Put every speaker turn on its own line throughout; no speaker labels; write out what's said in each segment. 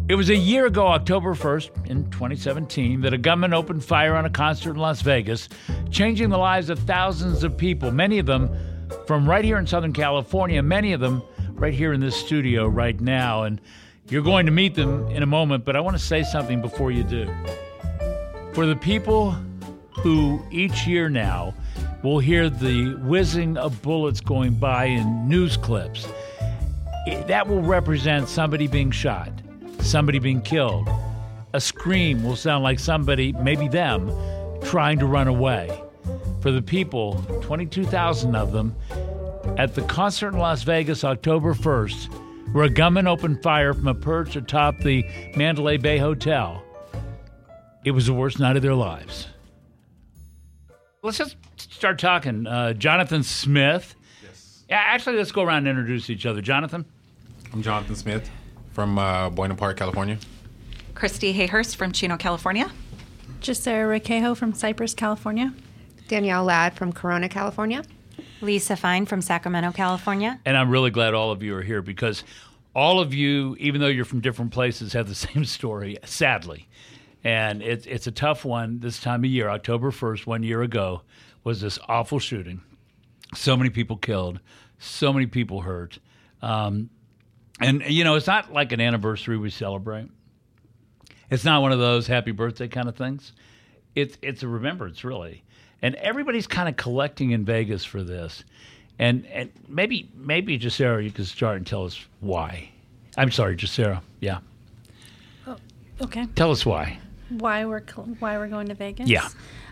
It was a year ago, October 1st, in 2017, that a gunman opened fire on a concert in Las Vegas, changing the lives of thousands of people, many of them from right here in Southern California, many of them right here in this studio right now. And you're going to meet them in a moment, but I want to say something before you do. For the people who each year now will hear the whizzing of bullets going by in news clips, that will represent somebody being shot, somebody being killed. A scream will sound like somebody, maybe them, trying to run away. For the people, 22,000 of them, at the concert in Las Vegas October 1st, where a gunman opened fire from a perch atop the Mandalay Bay Hotel, it was the worst night of their lives. Let's just start talking. Jonathan Smith.
Yes.
Yeah, actually, let's go around and introduce each other. Jonathan?
I'm Jonathan Smith from Buena Park, California.
Christy Hayhurst from Chino, California.
Gisera Requejo from Cypress, California.
Danielle Ladd from Corona, California.
Lisa Fine from Sacramento, California.
And I'm really glad all of you are here because all of you, even though you're from different places, have the same story, sadly. And it's a tough one this time of year. October 1st, 1 year ago, was this awful shooting. So many people killed, so many people hurt. And, you know, it's not like an anniversary we celebrate. It's not one of those happy birthday kind of things. It's a remembrance, really. And everybody's kind of collecting in Vegas for this. And maybe Gisera, you could start and tell us why. I'm sorry, Gisera. Yeah.
Oh, okay.
Tell us why.
Why we're going to Vegas?
Yeah.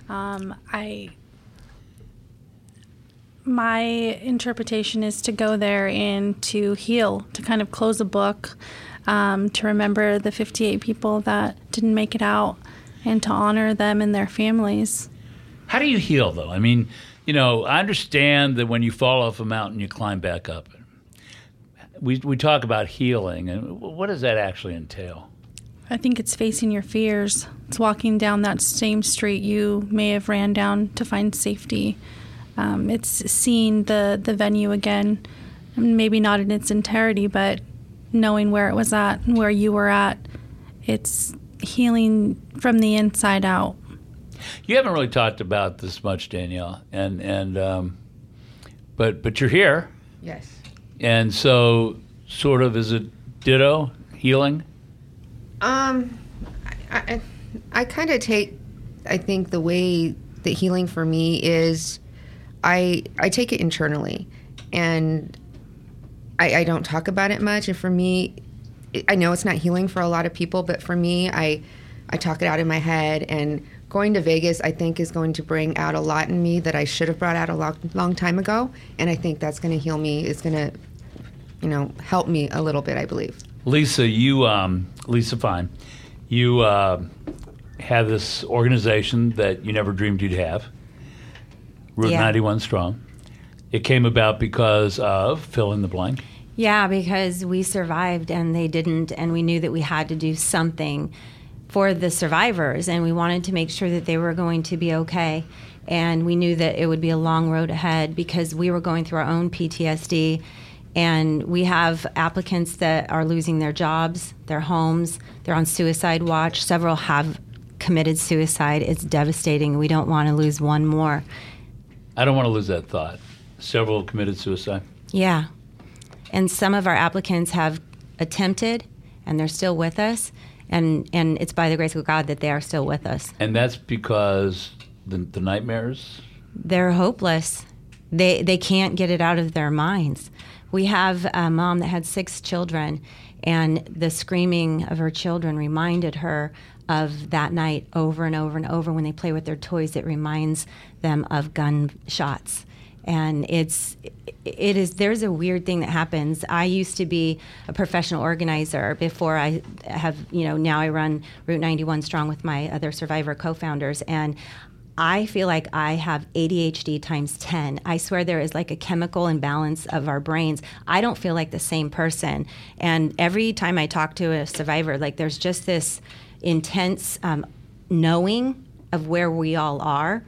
My interpretation is to go there and to heal, to kind of close a book, to remember the 58 people that didn't make it out, and to honor them and their families.
How do you heal, though? I mean, you know, I understand that when you fall off a mountain, you climb back up. We talk about healing, and what does that actually entail?
I think it's facing your fears. It's walking down that same street you may have ran down to find safety. It's seeing the venue again, maybe not in its entirety, but knowing where it was at and where you were at. It's healing from the inside out.
You haven't really talked about this much, Danielle, but you're here.
Yes.
And so, sort of, is it ditto healing?
I kind of take, I think the way that healing for me is, I take it internally, and I don't talk about it much. And for me, I know it's not healing for a lot of people, but for me, I talk it out in my head. And going to Vegas, I think, is going to bring out a lot in me that I should have brought out a long time ago. And I think that's going to heal me. It's going to, you know, help me a little bit, I believe.
Lisa, Lisa Fine, you have this organization that you never dreamed you'd have, Route 91 Strong. It came about because of fill in the blank.
Yeah, because we survived and they didn't, and we knew that we had to do something for the survivors, and we wanted to make sure that they were going to be okay. And we knew that it would be a long road ahead because we were going through our own PTSD. And we have applicants that are losing their jobs, their homes. They're on suicide watch. Several have committed suicide. It's devastating. We don't want to lose one more.
I don't want to lose that thought. Several committed suicide.
Yeah. And some of our applicants have attempted, and they're still with us. And it's by the grace of God that they are still with us.
And that's because the nightmares?
They're hopeless. They can't get it out of their minds. We have a mom that had 6 children, and the screaming of her children reminded her of that night over and over and over. When they play with their toys, it reminds them of gunshots. And there's a weird thing that happens. I used to be a professional organizer before I have, now I run Route 91 Strong with my other survivor co-founders. And I feel like I have ADHD times 10. I swear there is like a chemical imbalance of our brains. I don't feel like the same person. And every time I talk to a survivor, like there's just this intense knowing of where we all are.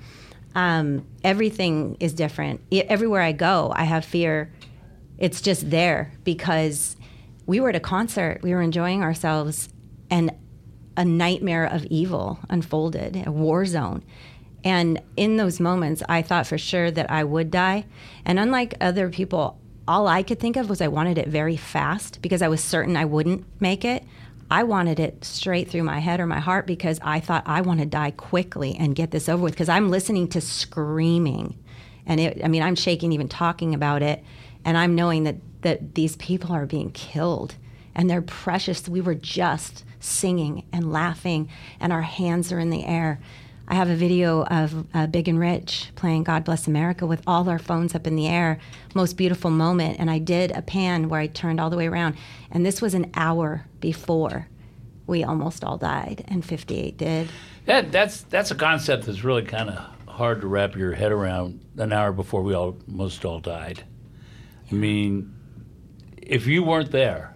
Everything is different. Everywhere I go, I have fear. It's just there because we were at a concert. We were enjoying ourselves. and a nightmare of evil unfolded, a war zone. And in those moments, I thought for sure that I would die. And unlike other people, all I could think of was I wanted it very fast because I was certain I wouldn't make it. I wanted it straight through my head or my heart because I thought I want to die quickly and get this over with, because I'm listening to screaming. And I'm shaking even talking about it. And I'm knowing that these people are being killed and they're precious. We were just singing and laughing and our hands are in the air. I have a video of Big and Rich playing God Bless America with all our phones up in the air. Most beautiful moment. And I did a pan where I turned all the way around. And this was an hour before we almost all died, and 58 did.
That's a concept that's really kind of hard to wrap your head around, an hour before we almost all died. I mean, if you weren't there,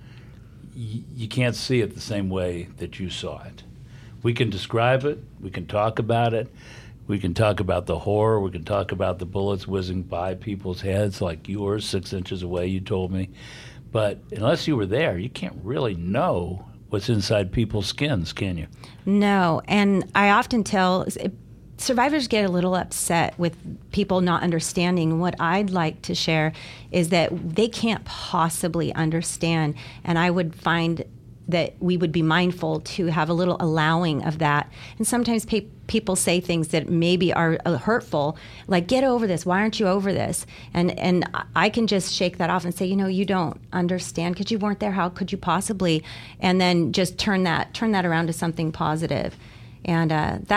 you can't see it the same way that you saw it. We can describe it. We can talk about it. We can talk about the horror. We can talk about the bullets whizzing by people's heads like yours, 6 inches away, you told me. But unless you were there, you can't really know what's inside people's skins, can you?
No. And I often tell survivors get a little upset with people not understanding. What I'd like to share is that they can't possibly understand. And I would find that we would be mindful to have a little allowing of that. And sometimes people say things that maybe are hurtful, like, get over this, why aren't you over this? And I can just shake that off and say, you don't understand because you weren't there, how could you possibly? And then just turn that around to something positive. And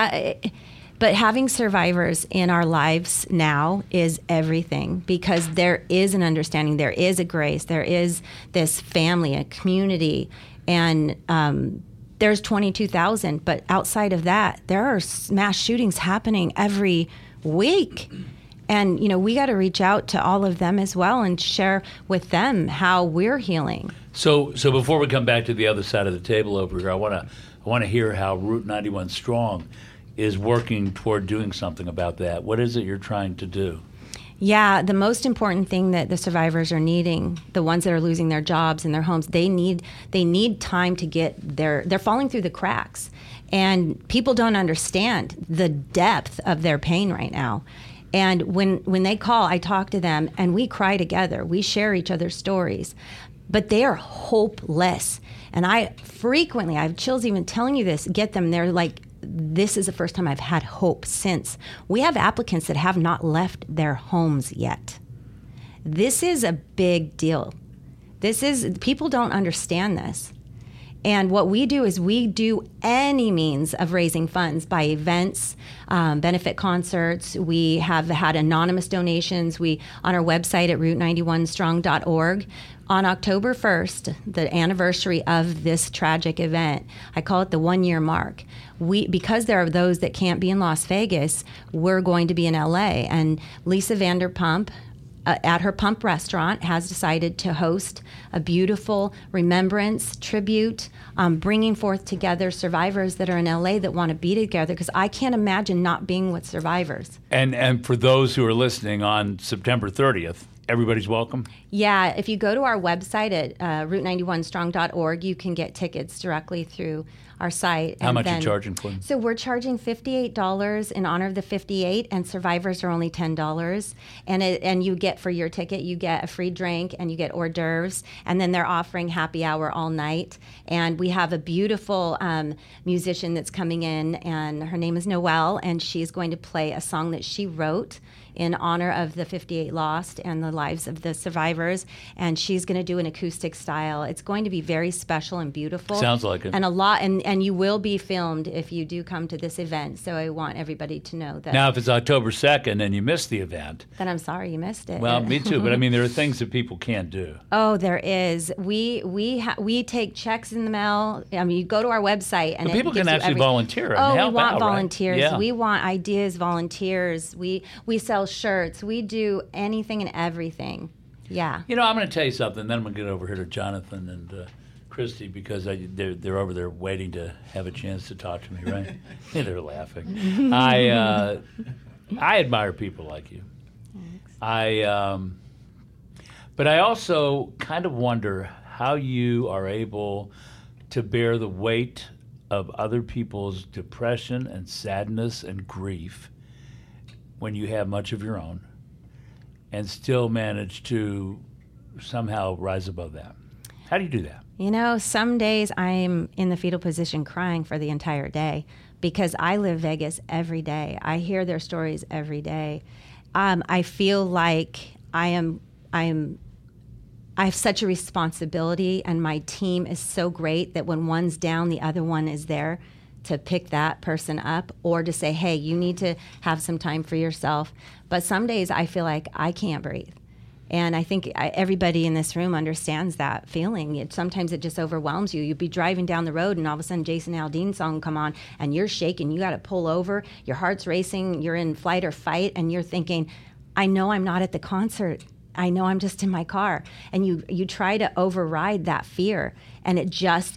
but having survivors in our lives now is everything, because there is an understanding, there is a grace, there is this family, a community. And there's 22,000, but outside of that, there are mass shootings happening every week. And, we got to reach out to all of them as well and share with them how we're healing.
So before we come back to the other side of the table over here, I want to hear how Route 91 Strong is working toward doing something about that. What is it you're trying to do?
Yeah, the most important thing that the survivors are needing, the ones that are losing their jobs and their homes, they need time to get they're falling through the cracks. And people don't understand the depth of their pain right now. And when they call, I talk to them and we cry together. We share each other's stories. But they are hopeless. And I have chills even telling you this, get them, they're like, this is the first time I've had hope since. We have applicants that have not left their homes yet. This is a big deal. People don't understand this. And what we do is we do any means of raising funds by events, benefit concerts. We have had anonymous donations. On our website at route91strong.org, on October 1st, the anniversary of this tragic event, I call it the 1-year mark. Because there are those that can't be in Las Vegas, we're going to be in LA. And Lisa Vanderpump, at her Pump restaurant, has decided to host a beautiful remembrance tribute, bringing forth together survivors that are in LA that want to be together, because I can't imagine not being with survivors.
And for those who are listening on September 30th, everybody's welcome?
Yeah, if you go to our website at route91strong.org, you can get tickets directly through our site.
How much are you charging for them?
So we're charging $58 in honor of the 58, and survivors are only $10. And you get, for your ticket, you get a free drink and you get hors d'oeuvres, and then they're offering happy hour all night. And we have a beautiful musician that's coming in, and her name is Noelle, and she's going to play a song that she wrote in honor of the 58 lost and the lives of the survivors. And she's going to do an acoustic style. It's going to be very special and beautiful.
Sounds like it.
And and you will be filmed if you do come to this event. So I want everybody to know that.
Now, if it's October 2nd and you missed the event,
then I'm sorry you missed it.
Well, me too. But I mean, there are things that people can't do.
Oh, there is. We take checks in the mail. I mean, you go to our website and
people can actually volunteer.
And
help
we want
out,
volunteers.
Right? Yeah.
We want ideas, volunteers. We sell shirts. We do anything and everything. Yeah.
I'm going to tell you something. Then I'm going to get over here to Jonathan and Christy, because they're over there waiting to have a chance to talk to me, right? They're laughing. I admire people like you. Thanks. But I also kind of wonder how you are able to bear the weight of other people's depression and sadness and grief when you have much of your own, and still manage to somehow rise above that? How do you do that?
You know, some days I'm in the fetal position crying for the entire day because I live Vegas every day. I hear their stories every day. I feel like I have such a responsibility, and my team is so great that when one's down, the other one is there to pick that person up or to say, hey, you need to have some time for yourself. But some days I feel like I can't breathe. And I think everybody in this room understands that feeling. Sometimes it just overwhelms you. You'd be driving down the road and all of a sudden Jason Aldean's song come on and you're shaking. You got to pull over. Your heart's racing. You're in flight or fight. And you're thinking, I know I'm not at the concert. I know I'm just in my car. And you try to override that fear. And it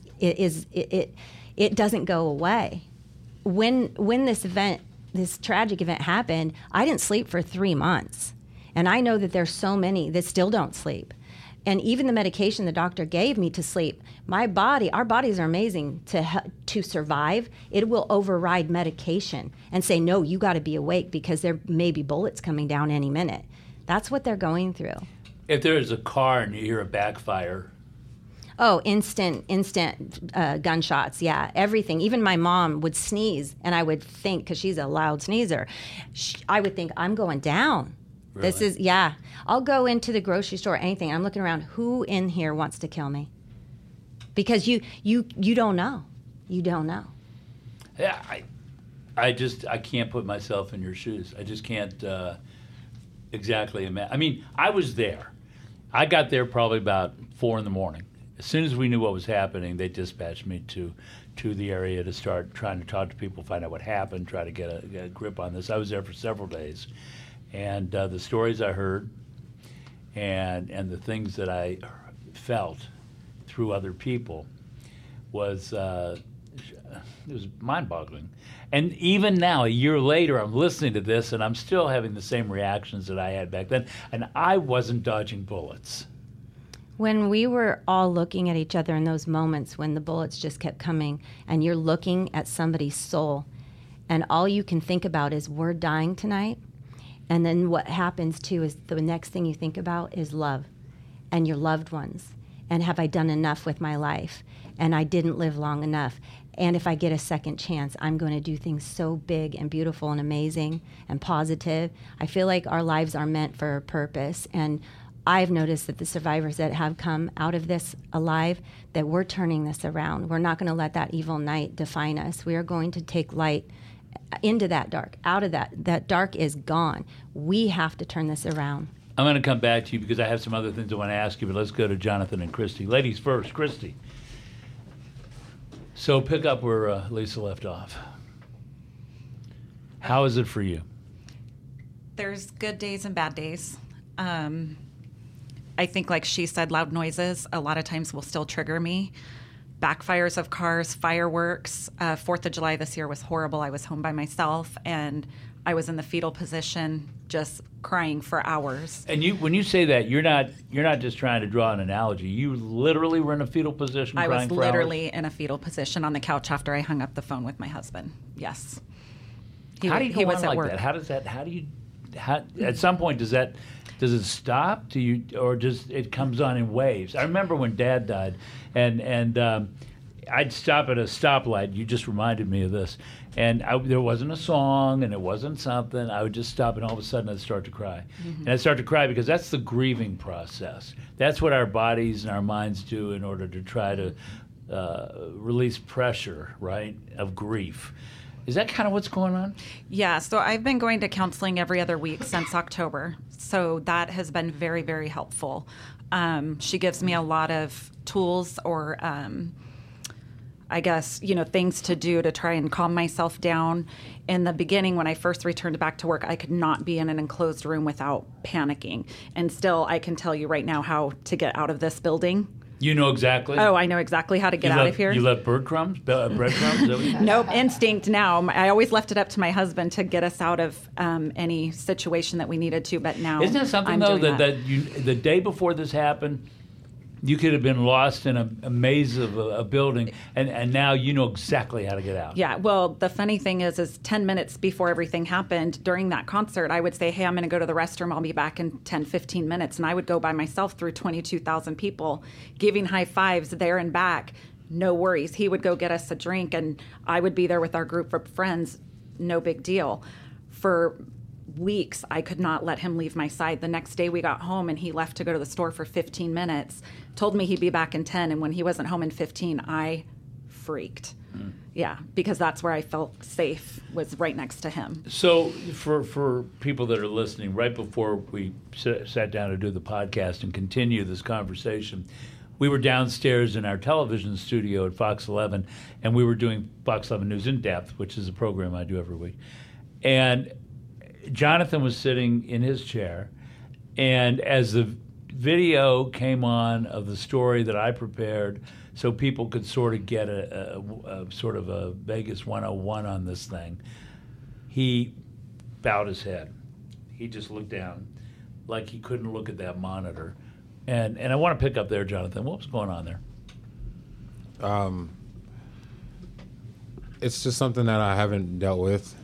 doesn't go away. When this tragic event happened, I didn't sleep for 3 months. And I know that there's so many that still don't sleep. And even the medication the doctor gave me to sleep, our bodies are amazing to survive. It will override medication and say, no, you got to be awake because there may be bullets coming down any minute. That's what they're going through.
If there is a car and you hear a backfire.
Oh, instant gunshots, yeah, everything. Even my mom would sneeze, and I would think, because she's a loud sneezer, I would think, I'm going down. Really? I'll go into the grocery store, anything. I'm looking around, who in here wants to kill me? Because you don't know. You don't know.
Yeah, I can't put myself in your shoes. I just can't exactly imagine. I mean, I was there. I got there probably about 4 a.m. As soon as we knew what was happening, they dispatched me to the area to start trying to talk to people, find out what happened, try to get a grip on this. I was there for several days. And the stories I heard and the things that I felt through other people was it was mind-boggling. And even now, a year later, I'm listening to this, and I'm still having the same reactions that I had back then. And I wasn't dodging bullets.
When we were all looking at each other in those moments when the bullets just kept coming, and you're looking at somebody's soul, and all you can think about is, we're dying tonight. And then what happens, too, is the next thing you think about is love and your loved ones. And have I done enough with my life? And I didn't live long enough. And if I get a second chance, I'm going to do things so big and beautiful and amazing and positive. I feel like our lives are meant for a purpose. And I've noticed that the survivors that have come out of this alive, that we're turning this around. We're not going to let that evil night define us. We are going to take light into that dark, out of that. That dark is gone. We have to turn this around.
I'm going to come back to you because I have some other things I want to ask you, but let's go to Jonathan and Christy. Ladies first. Christy. So pick up where Lisa left off. How is it for you?
There's good days and bad days. I think, like she said, loud noises a lot of times will still trigger me. Backfires of cars, fireworks. 4th of July this year was horrible. I was home by myself, and I was in the fetal position, just crying for hours.
And when you say that, you're not just trying to draw an analogy. You literally were in a fetal position.
I
crying
was
for
literally
hours?
In a fetal position on the couch after I hung up the phone with my husband. Yes.
How do you go
was
on
at
like
work.
that? At some point does it stop? Or just it comes on in waves? I remember when Dad died, and I'd stop at a stoplight. You just reminded me of this, and there wasn't a song, and it wasn't something. I would just stop, and all of a sudden I'd start to cry, and I'd start to cry because that's the grieving process. That's what our bodies and our minds do in order to try to release pressure, right, of grief. Is that kind of what's going on?
Yeah, so I've been going to counseling every other week since October. So that has been very, very helpful. She gives me a lot of tools or, I guess, things to do to try and calm myself down. In the beginning, when I first returned back to work, I could not be in an enclosed room without panicking. And still, I can tell you right now how to get out of this building.
You know exactly?
Oh, I know exactly how to get out of here.
You left breadcrumbs?
Nope, instinct now. I always left it up to my husband to get us out of any situation that we needed to, but now
Isn't that something,
I'm
though,
doing
that the day before this happened, You could have been lost in a maze of a building, and now you know exactly how to get out.
Yeah, well, the funny thing is 10 minutes before everything happened, during that concert, I would say, hey, I'm going to go to the restroom. I'll be back in 10, 15 minutes. And I would go by myself through 22,000 people, giving high fives there and back. No worries. He would go get us a drink, and I would be there with our group of friends. No big deal. For weeks, I could not let him leave my side. The next day we got home, and he left to go to the store for 15 minutes, told me he'd be back in 10, and when he wasn't home in 15, I freaked. Yeah, because that's where I felt safe, was right next to him.
So for people that are listening, right before we sat down to do the podcast and continue this conversation, we were downstairs in our television studio at Fox 11, and we were doing Fox 11 News in Depth, which is a program I do every week. And Jonathan was sitting in his chair, and as the video came on of the story that I prepared so people could sort of get a sort of a Vegas 101 on this thing, he bowed his head. He just looked down like he couldn't look at that monitor. And I want to pick up there, Jonathan. What was going on there?
It's just something that I haven't dealt with.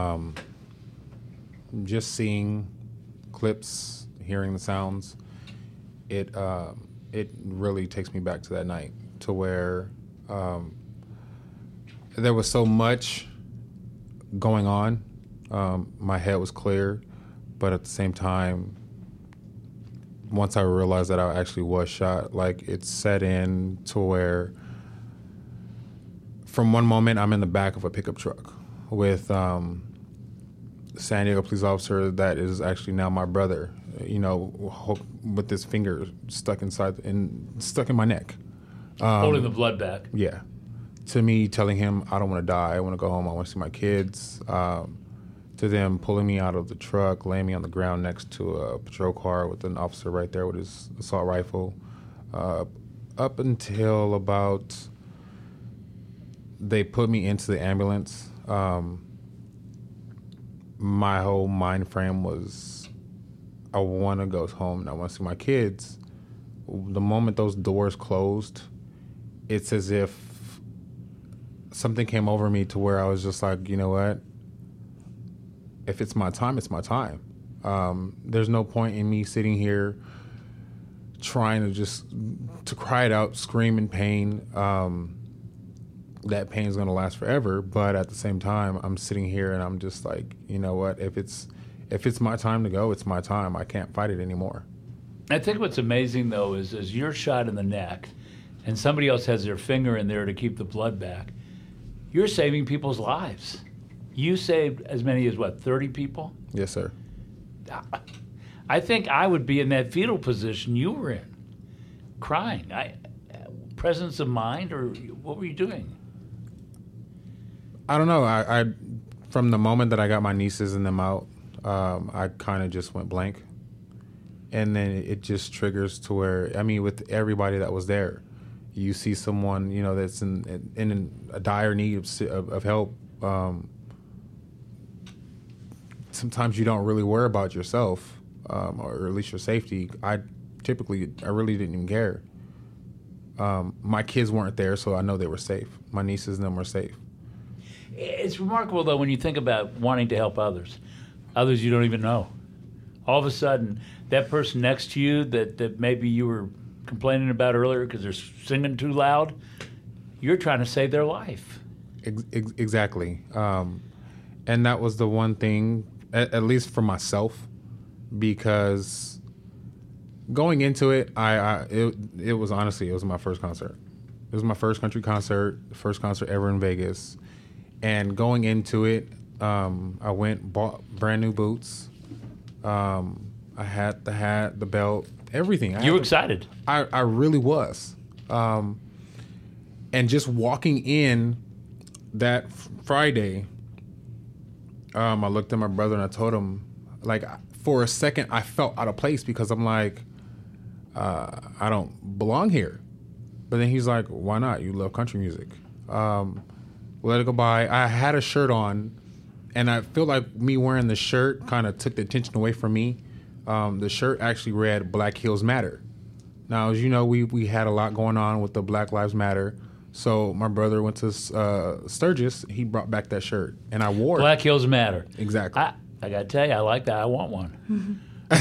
Just seeing clips, hearing the sounds, it really takes me back to that night, to where there was so much going on. My head was clear, but at the same time, once I realized that I actually was shot, like, it set in to where from one moment I'm in the back of a pickup truck with San Diego police officer that is actually now my brother, you know, with his finger stuck in my neck.
Holding the blood back.
Yeah. To me, telling him I don't want to die, I want to go home, I want to see my kids. To them pulling me out of the truck, laying me on the ground next to a patrol car with an officer right there with his assault rifle. Up until about they put me into the ambulance, my whole mind frame was, I want to go home and I want to see my kids. The moment those doors closed, it's as if something came over me to where I was just like, you know what? If it's my time, it's my time. There's no point in me sitting here trying to cry it out, scream in pain. That pain is going to last forever. But at the same time, I'm sitting here and I'm just like, you know what? If it's my time to go, it's my time. I can't fight it anymore.
I think what's amazing, though, is you're shot in the neck and somebody else has their finger in there to keep the blood back, you're saving people's lives. You saved as many as, 30 people?
Yes, sir.
I think I would be in that fetal position you were in, crying. Presence of mind, or what were you doing?
I don't know. I from the moment that I got my nieces and them out, I kind of just went blank. And then it just triggers to where, I mean, with everybody that was there, you see someone, you know, that's in a dire need of help. Sometimes you don't really worry about yourself, or at least your safety. I really didn't even care. My kids weren't there, so I know they were safe. My nieces and them were safe.
It's remarkable, though, when you think about wanting to help others you don't even know. All of a sudden, that person next to you that maybe you were complaining about earlier because they're singing too loud, you're trying to save their life.
Exactly. And that was the one thing, at least for myself, because going into it, it was honestly, it was my first concert. It was my first country concert, first concert ever in Vegas. And going into it, I bought brand new boots. I had the hat, the belt, everything.
You were excited.
I really was. And just walking in that Friday, I looked at my brother and I told him, like, for a second, I felt out of place because I'm like, I don't belong here. But then he's like, why not? You love country music. Let it go by. I had a shirt on, and I feel like me wearing the shirt kind of took the attention away from me. The shirt actually read Black Heels Matter. Now, as you know, we had a lot going on with the Black Lives Matter. So my brother went to Sturgis. He brought back that shirt, and I wore
Black
it.
Hills Matter.
Exactly.
I got to tell you, I like that. I want one.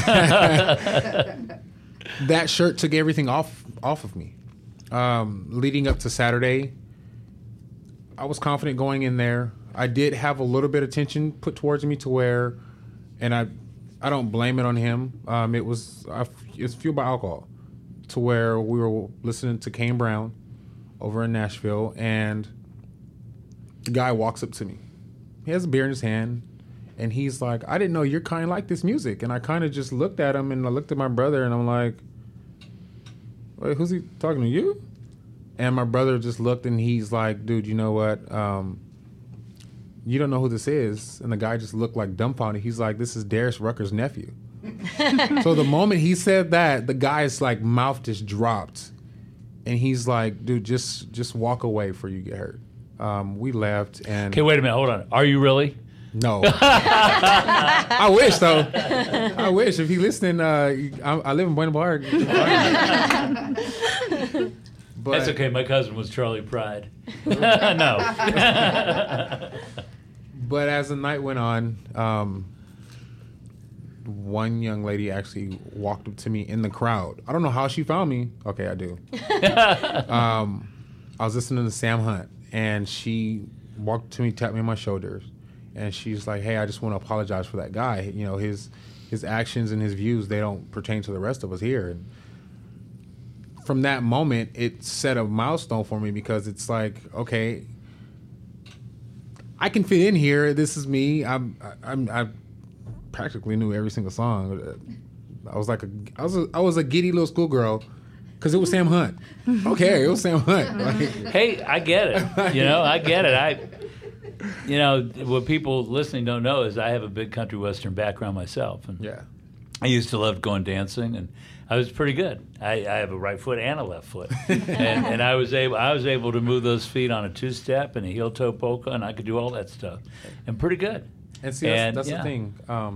That shirt took everything off of me. Leading up to Saturday, I was confident going in there. I did have a little bit of tension put towards me to where, and I don't blame it on him. It's fueled by alcohol, to where we were listening to Kane Brown over in Nashville, and the guy walks up to me. He has a beer in his hand, and he's like, I didn't know you're kind of like this music. And I kind of just looked at him, and I looked at my brother, and I'm like, wait, who's he talking to, you? And my brother just looked, and he's like, dude, you know what? You don't know who this is. And the guy just looked like dumbfounded. He's like, this is Darius Rucker's nephew. So the moment he said that, the guy's like mouth just dropped. And he's like, dude, just walk away before you get hurt. We left, and
Okay, wait a minute. Hold on. Are you really?
no. I wish, though. I wish. If he's listening, I live in Buena Park. But
That's okay. My cousin was Charlie Pride. No.
But as the night went on, one young lady actually walked up to me in the crowd. I don't know how she found me. Okay, I do. I was listening to Sam Hunt, and she walked to me, tapped me on my shoulders, and she's like, hey, I just want to apologize for that guy. You know, his actions and his views, they don't pertain to the rest of us here. And from that moment, it set a milestone for me, because it's like, okay, I can fit in here. This is me. I practically knew every single song. I was a giddy little schoolgirl, because it was Sam Hunt. Okay, it was Sam Hunt. Like,
Hey, I get it. I get it. What people listening don't know is I have a big country western background myself. And
yeah.
I used to love going dancing, and I was pretty good. I have a right foot and a left foot, and I was able to move those feet on a two-step and a heel-toe polka, and I could do all that stuff, and pretty good.
And see, that's the thing.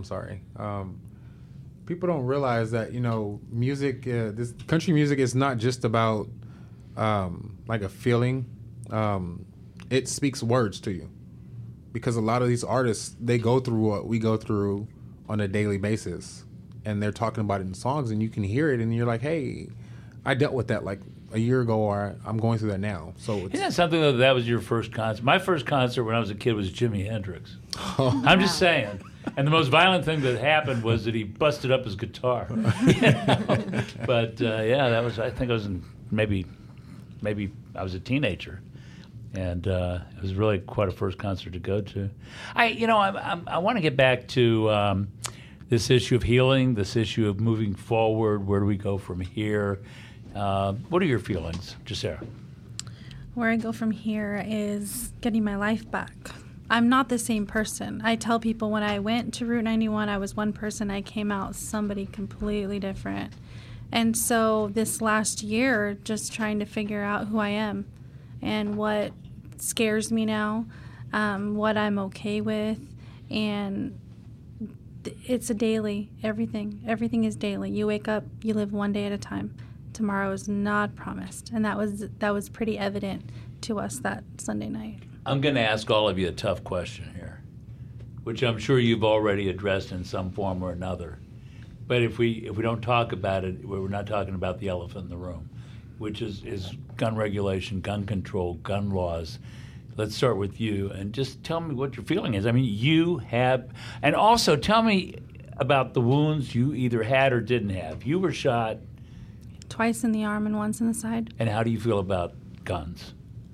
People don't realize that, music, this country music is not just about like a feeling. It speaks words to you, because a lot of these artists, they go through what we go through on a daily basis, and they're talking about it in songs, and you can hear it, and you're like, hey, I dealt with that like a year ago, or I'm going through that now. So it's,
isn't that something, though, that was your first concert? My first concert when I was a kid was Jimi Hendrix. I'm just saying. And the most violent thing that happened was that he busted up his guitar. But that was, I think I was maybe I was a teenager. And it was really quite a first concert to go to. I want to get back to this issue of healing, this issue of moving forward. Where do we go from here? What are your feelings, Jacera?
Where I go from here is getting my life back. I'm not the same person. I tell people when I went to Route 91, I was one person. I came out somebody completely different. And so this last year, just trying to figure out who I am and what scares me now, what I'm okay with. And it's a daily, everything is daily. You wake up, you live one day at a time. Tomorrow is not promised. And that was pretty evident to us that Sunday night.
I'm going to ask all of you a tough question here, which I'm sure you've already addressed in some form or another. But if we don't talk about it, we're not talking about the elephant in the room, which is gun regulation, gun control, gun laws. Let's start with you, and just tell me what your feeling is. I mean, you have, and also tell me about the wounds you either had or didn't have. You were shot
twice in the arm and once in the side.
And how do you feel about guns?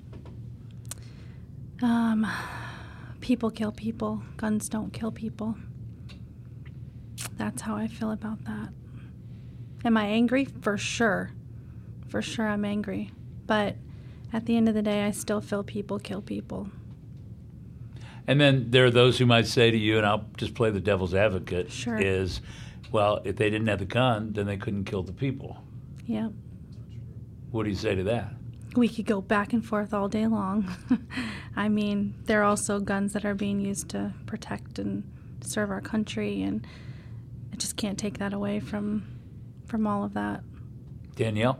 People kill people. Guns don't kill people. That's how I feel about that. Am I angry? For sure. For sure I'm angry. But at the end of the day, I still feel people kill people.
And then there are those who might say to you, and I'll just play the devil's advocate,
Sure.
is, well, if they didn't have the gun, then they couldn't kill the people.
Yeah.
What do you say to that?
We could go back and forth all day long. I mean, there are also guns that are being used to protect and serve our country, and I just can't take that away from all of that.
Danielle?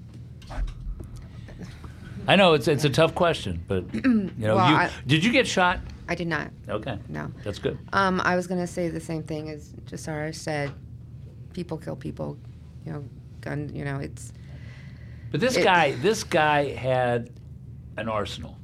I know it's a tough question, but
Well,
did you get shot?
I did not.
Okay.
No.
That's good.
I was going to say the same thing as Jasara said. People kill people. Gun. It's.
But this guy had an arsenal.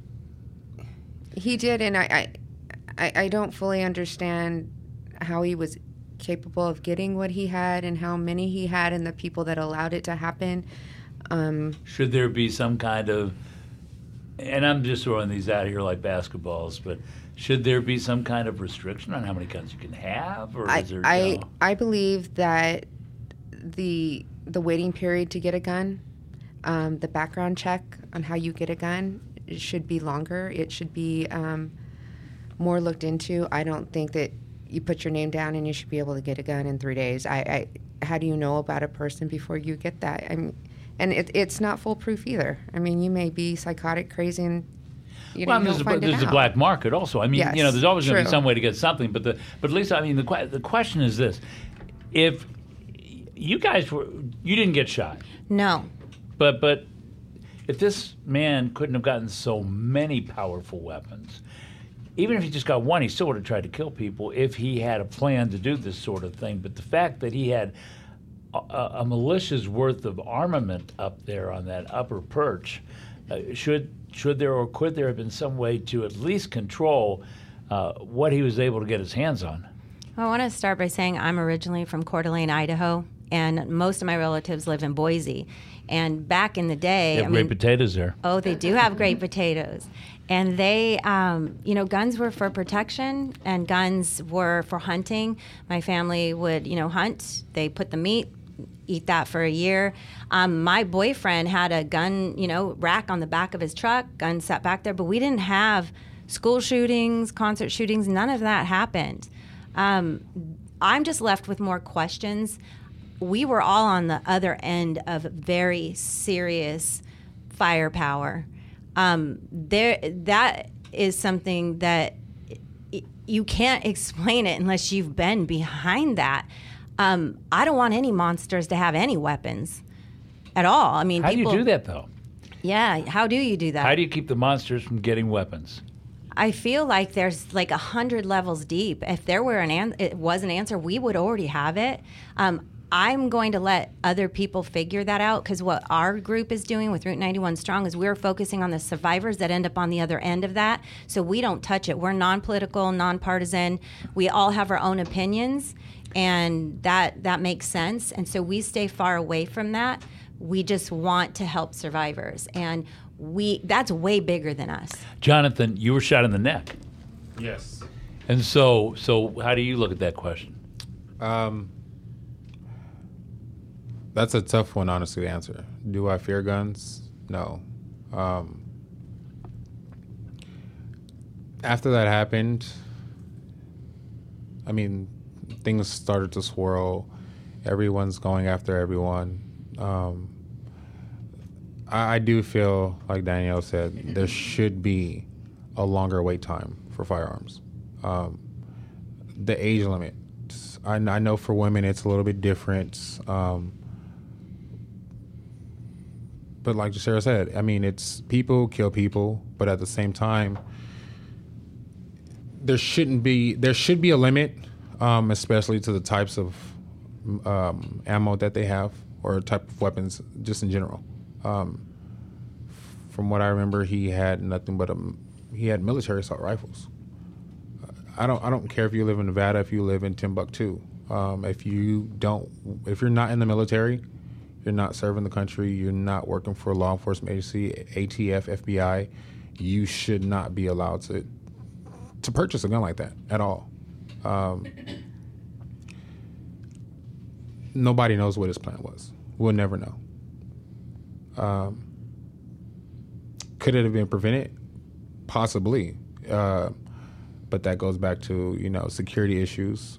He did, and I don't fully understand how he was capable of getting what he had and how many he had and the people that allowed it to happen.
Should there be some kind of, and I'm just throwing these out here like basketballs, but should there be some kind of restriction on how many guns you can have? Or is there,
I believe that the waiting period to get a gun, the background check on how you get a gun, it should be longer. It should be more looked into. I don't think that you put your name down and you should be able to get a gun in 3 days. How do you know about a person before you get that? And it's not foolproof either. I mean, you may be psychotic, crazy, and
there's a black market also. I mean,
yes,
there's always going to be
true.
some way to get something. But Lisa, I mean, the question is this: if you didn't get shot,
No.
but if this man couldn't have gotten so many powerful weapons, even if he just got one, he still would have tried to kill people if he had a plan to do this sort of thing. But the fact that he had a militia's worth of armament up there on that upper perch, should there or could there have been some way to at least control what he was able to get his hands on?
Well, I want to start by saying I'm originally from Coeur d'Alene, Idaho, and most of my relatives live in Boise. And back in the day,
They have great potatoes there.
Oh, they do have great potatoes. And they, guns were for protection and guns were for hunting. My family would, hunt. They put the meat, eat that for a year. My boyfriend had a gun, rack on the back of his truck, gun sat back there, but we didn't have school shootings, concert shootings. None of that happened. I'm just left with more questions. We were all on the other end of very serious firepower. That is something that you can't explain it unless you've been behind that. I don't want any monsters to have any weapons at all. I mean,
how do you do that, though?
Yeah, how do you do that?
How do you keep the monsters from getting weapons?
I feel like there's like 100 levels deep. If there were it was an answer, we would already have it. I'm going to let other people figure that out, because what our group is doing with Route 91 Strong is we're focusing on the survivors that end up on the other end of that. So we don't touch it. We're non-political, non-partisan. We all have our own opinions, and that makes sense. And so we stay far away from that. We just want to help survivors, and that's way bigger than us.
Jonathan, you were shot in the neck.
Yes.
And so how do you look at that question?
That's a tough one, honestly, to answer. Do I fear guns? No. After that happened, I mean, things started to swirl. Everyone's going after everyone. I do feel, like Danielle said, there should be a longer wait time for firearms. The age limit. I know for women it's a little bit different. But like Sarah said, I mean, it's people kill people, but at the same time, there should be a limit, especially to the types of ammo that they have or type of weapons, just in general. From what I remember, he had nothing but he had military assault rifles. I don't care if you live in Nevada, if you live in Timbuktu. If you're not in the military, you're not serving the country, you're not working for a law enforcement agency, ATF, FBI, you should not be allowed to purchase a gun like that at all. Nobody knows what his plan was. We'll never know. Could it have been prevented? Possibly. But that goes back to, security issues.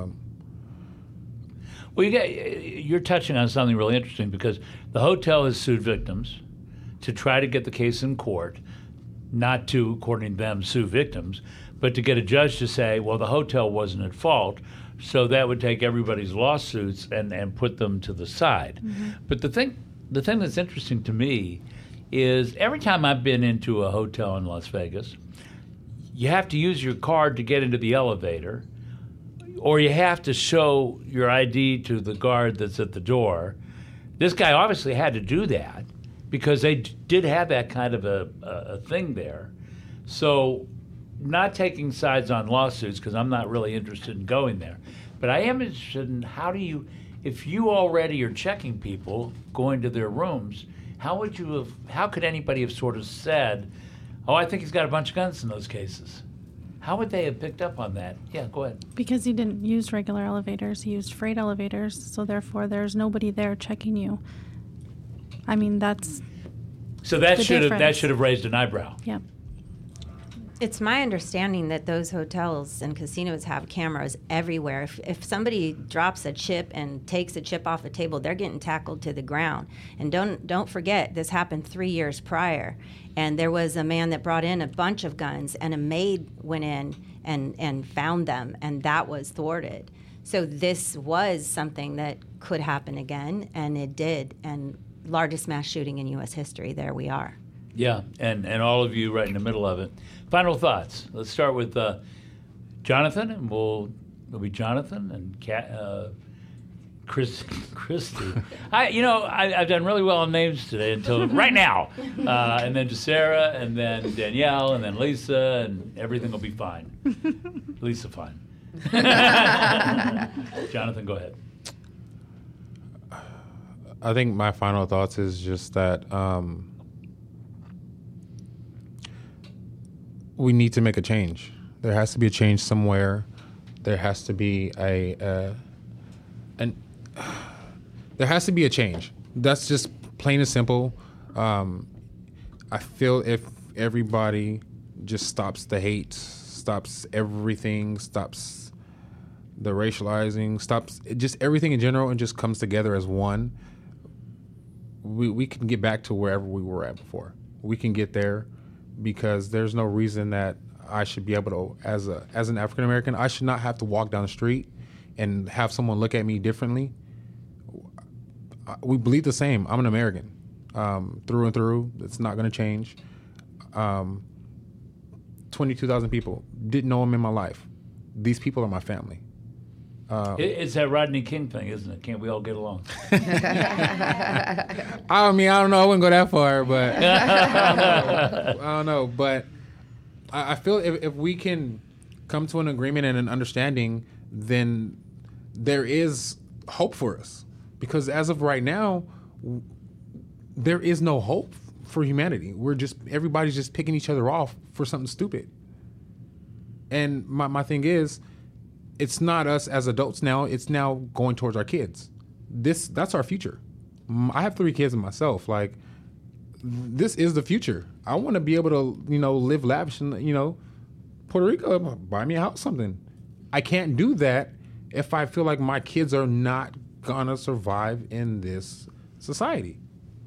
Well, you're touching on something really interesting, because the hotel has sued victims to try to get the case in court, not to, according to them, sue victims, but to get a judge to say, well, the hotel wasn't at fault, so that would take everybody's lawsuits and put them to the side. Mm-hmm. But the thing the thing that's interesting to me is every time I've been into a hotel in Las Vegas, you have to use your card to get into the elevator, or you have to show your ID to the guard that's at the door. This guy obviously had to do that because they did have that kind of a thing there. So not taking sides on lawsuits, because I'm not really interested in going there, but I am interested in if you already are checking people going to their rooms, how could anybody have sort of said, oh, I think he's got a bunch of guns in those cases? How would they have picked up on that? Yeah, go ahead.
Because he didn't use regular elevators, he used freight elevators, so therefore there's nobody there checking you. I mean, that's
so that should have raised an eyebrow.
Yep.
It's my understanding that those hotels and casinos have cameras everywhere. If somebody drops a chip and takes a chip off a table, they're getting tackled to the ground. And don't forget, this happened 3 years prior. And there was a man that brought in a bunch of guns, and a maid went in and found them, and that was thwarted. So this was something that could happen again, and it did. And largest mass shooting in U.S. history, there we are.
Yeah, and all of you right in the middle of it. Final thoughts. Let's start with Jonathan, and it'll be Jonathan and Christy. I've done really well on names today until right now, and then to Sarah, and then Danielle, and then Lisa, and everything will be fine. Lisa, fine. Jonathan, go ahead.
I think my final thoughts is just that we need to make a change. There has to be a change somewhere. There has to be there has to be a change. That's just plain and simple. I feel if everybody just stops the hate, stops everything, stops the racializing, stops just everything in general, and just comes together as one, we can get back to wherever we were at before. We can get there, because there's no reason that I should be able to, as an African American, I should not have to walk down the street and have someone look at me differently. We bleed the same. I'm an American, through and through. It's not going to change. 22,000 people, didn't know them in my life. These people are my family.
It's that Rodney King thing, isn't it? Can't we all get along?
I mean, I don't know. I wouldn't go that far, but I don't know. But I feel if we can come to an agreement and an understanding, then there is hope for us. Because as of right now, there is no hope for humanity. Everybody's just picking each other off for something stupid. And my thing is, it's not us as adults now. It's now going towards our kids. That's our future. I have 3 kids myself. Like, this is the future. I want to be able to, live lavish in, Puerto Rico, buy me a house, something. I can't do that if I feel like my kids are not gonna survive in this society.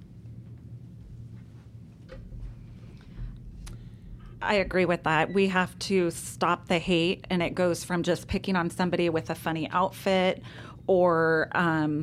I agree with that. We have to stop the hate, and it goes from just picking on somebody with a funny outfit or,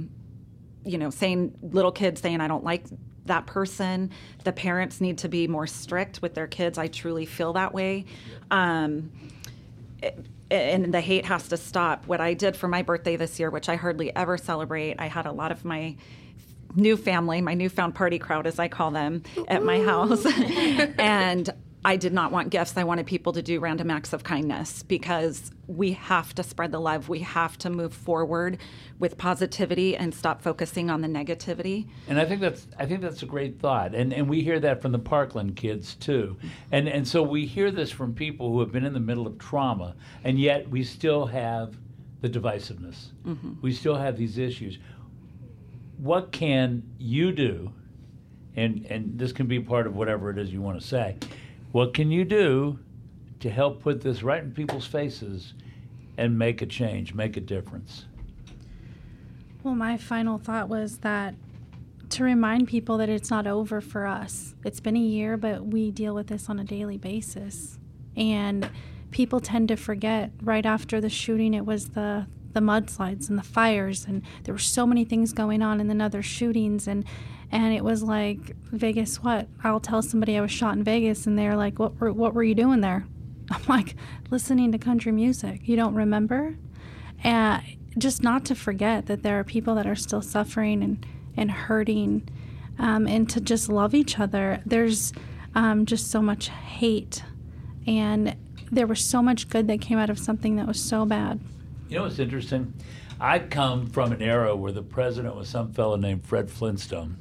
little kids saying, I don't like that person. The parents need to be more strict with their kids. I truly feel that way. And the hate has to stop. What I did for my birthday this year, which I hardly ever celebrate, I had a lot of my new family, my newfound party crowd, as I call them, at my house. And I did not want gifts. I wanted people to do random acts of kindness, because we have to spread the love. We have to move forward with positivity and stop focusing on the negativity.
And I think that's a great thought. And we hear that from the Parkland kids too. And so we hear this from people who have been in the middle of trauma, and yet we still have the divisiveness. Mm-hmm. We still have these issues. What can you do? And this can be part of whatever it is you want to say. What can you do to help put this right in people's faces and make a change, make a difference?
Well, my final thought was that to remind people that it's not over for us. It's been a year, but we deal with this on a daily basis. And people tend to forget. Right after the shooting, it was the the mudslides and the fires, and there were so many things going on, and then other shootings, and it was like, Vegas, what? I'll tell somebody I was shot in Vegas, and they're like, what were you doing there? I'm like, listening to country music. You don't remember? And just not to forget that there are people that are still suffering and hurting, and to just love each other. There's just so much hate, and there was so much good that came out of something that was so bad.
You know what's interesting? I come from an era where the president was some fellow named Fred Flintstone,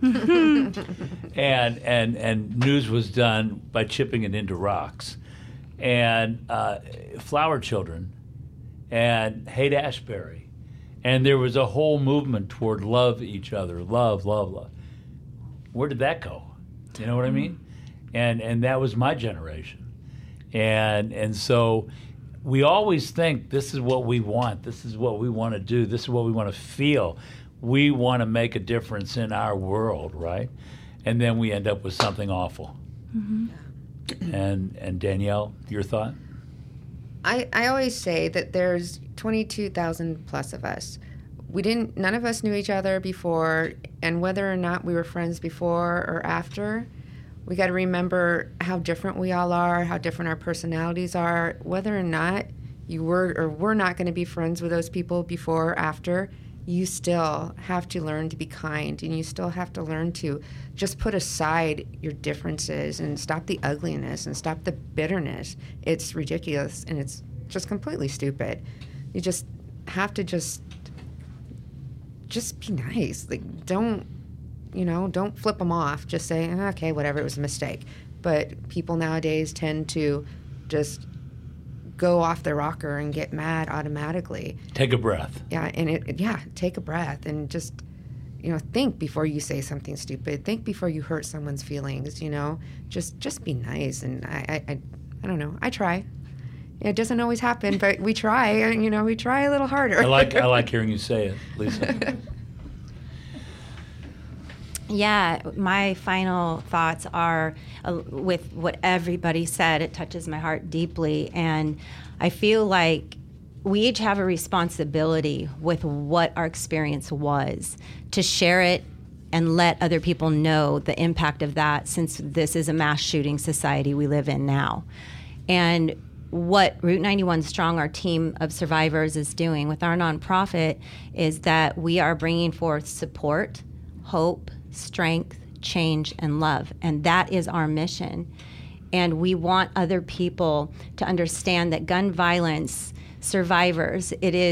and news was done by chipping it into rocks, and Flower Children, and Haight-Ashbury, and there was a whole movement toward love each other, love. Where did that go? You know what I mean? And that was my generation, and so. We always think this is what we want. This is what we want to do. This is what we want to feel. We want to make a difference in our world, right? And then we end up with something awful. Mm-hmm. And Danielle, your thought?
I always say that there's 22,000 plus of us. None of us knew each other before, and whether or not we were friends before or after, we got to remember how different we all are, how different our personalities are. Whether or not you were or were not going to be friends with those people before or after, you still have to learn to be kind, and you still have to learn to just put aside your differences and stop the ugliness and stop the bitterness. It's ridiculous, and it's just completely stupid. You just have to just be nice. Like, don't flip them off. Just say, okay, whatever, it was a mistake. But people nowadays tend to just go off their rocker and get mad automatically.
Take a breath.
Yeah, and take a breath and just, think before you say something stupid. Think before you hurt someone's feelings. Just be nice. And I don't know. I try. It doesn't always happen, but we try. We try a little harder.
I like hearing you say it, Lisa.
Yeah, my final thoughts are with what everybody said. It touches my heart deeply, and I feel like we each have a responsibility with what our experience was to share it and let other people know the impact of that, since this is a mass shooting society we live in now. And what Route 91 Strong, our team of survivors, is doing with our nonprofit is that we are bringing forth support, hope, strength, change, and love. And that is our mission. And we want other people to understand that gun violence survivors,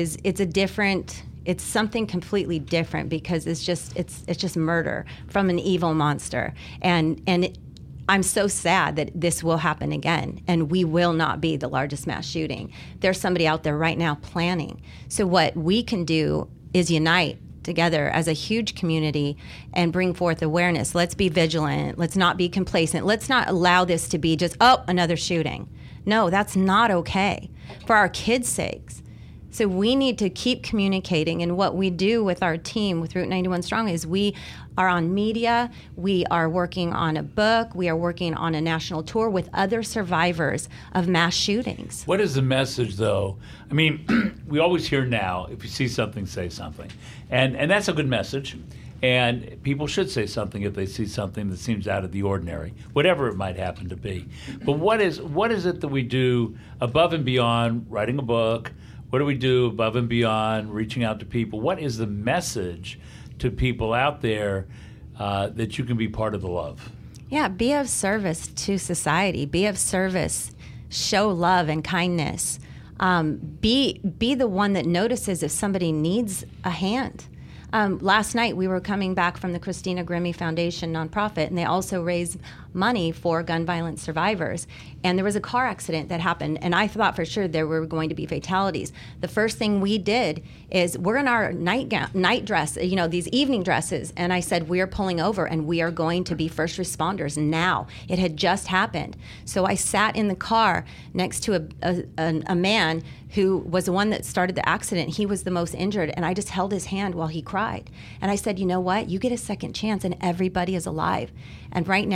it's something completely different, because it's just murder from an evil monster. And I'm so sad that this will happen again, and we will not be the largest mass shooting. There's somebody out there right now planning. So what we can do is unite together as a huge community and bring forth awareness. Let's be vigilant. Let's not be complacent. Let's not allow this to be just, another shooting. No, that's not okay for our kids' sakes. So we need to keep communicating, and what we do with our team, with Route 91 Strong, is we are on media, we are working on a book, we are working on a national tour with other survivors of mass shootings.
What is the message, though? I mean, we always hear now, if you see something, say something. And that's a good message. And people should say something if they see something that seems out of the ordinary, whatever it might happen to be. But what is it that we do above and beyond writing a book? What do we do above and beyond reaching out to people? What is the message to people out there that you can be part of the love?
Yeah, be of service to society. Be of service. Show love and kindness. Be the one that notices if somebody needs a hand. Last night we were coming back from the Christina Grimmie Foundation nonprofit, and they also raise money for gun violence survivors. And there was a car accident that happened, and I thought for sure there were going to be fatalities. The first thing we did is we're in our night dress, these evening dresses, and I said, we're pulling over and we are going to be first responders now. It had just happened. So I sat in the car next to a man who was the one that started the accident. He was the most injured, and I just held his hand while he cried. And I said, you know what? You get a second chance, and everybody is alive. And right now,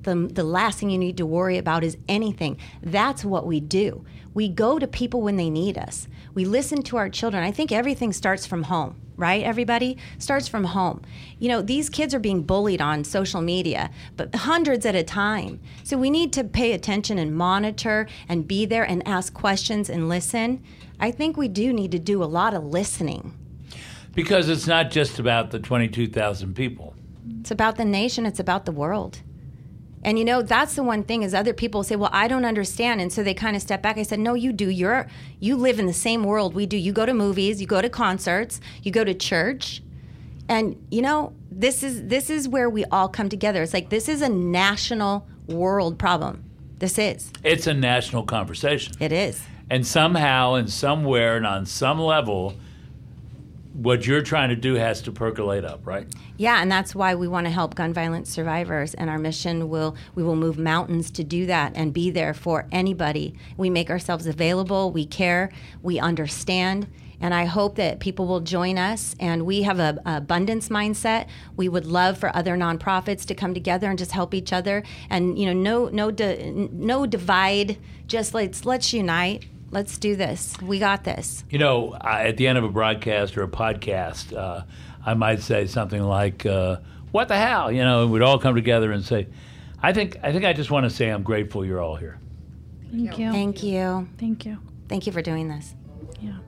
the last thing you need to worry about is anything. That's what we do. We go to people when they need us. We listen to our children. I think everything starts from home, right, everybody? Starts from home. You know, these kids are being bullied on social media, but hundreds at a time. So we need to pay attention and monitor and be there and ask questions and listen. I think we do need to do a lot of listening.
Because it's not just about the 22,000 people.
It's about the nation. It's about the world. And, you know, that's the one thing is other people say, well, I don't understand. And so they kind of step back. I said, no, you do. You live in the same world we do. You go to movies, you go to concerts, you go to church. And, you know, this is where we all come together. It's like this is a national world problem. This is.
It's a national conversation.
It is.
And somehow and somewhere and on some level, what you're trying to do has to percolate up, right?
Yeah, and that's why we want to help gun violence survivors. And our mission we will move mountains to do that and be there for anybody. We make ourselves available. We care. We understand. And I hope that people will join us. And we have an abundance mindset. We would love for other nonprofits to come together and just help each other. And, you know, no divide. Just let's unite. Let's do this. We got this. You
know, at the end of a broadcast or a podcast, I might say something like, what the hell? You know, we'd all come together and say, I think I just want to say I'm grateful you're all here.
Thank you.
Thank you.
Thank you.
Thank you for doing this.
Yeah.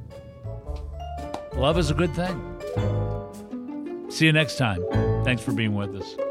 Love is a good thing. See you next time. Thanks for being with us.